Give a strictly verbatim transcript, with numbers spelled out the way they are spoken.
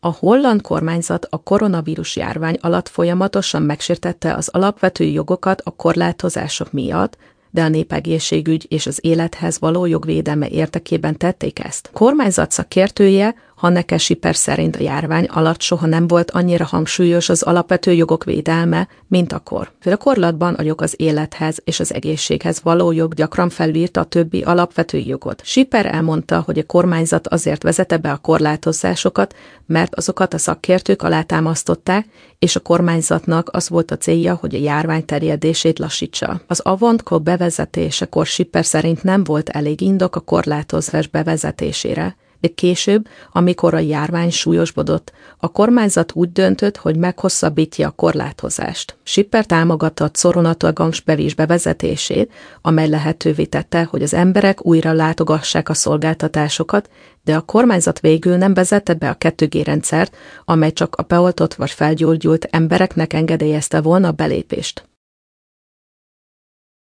A holland kormányzat a koronavírus járvány alatt folyamatosan megsértette az alapvető jogokat a korlátozások miatt, de a népegészségügy és az élethez való jogvédelme érdekében tették ezt. A kormányzat szakértője, Hanneke Schipper szerint a járvány alatt soha nem volt annyira hangsúlyos az alapvető jogok védelme, mint akkor. A gyakorlatban a jog az élethez és az egészséghez való jog gyakran felülírta a többi alapvető jogot. Schipper elmondta, hogy a kormányzat azért vezette be a korlátozásokat, mert azokat a szakértők alátámasztották, és a kormányzatnak az volt a célja, hogy a járvány terjedését lassítsa. Az Avantco bevezetésekor Schipper szerint nem volt elég indok a korlátozás bevezetésére, de később, amikor a járvány súlyosbodott, a kormányzat úgy döntött, hogy meghosszabbítja a korlátozást. Schipper támogatta a coronatogangsbevés bevezetését, amely lehetővé tette, hogy az emberek újra látogassák a szolgáltatásokat, de a kormányzat végül nem vezette be a kettő G rendszert, amely csak a beoltott vagy felgyógyult embereknek engedélyezte volna a belépést.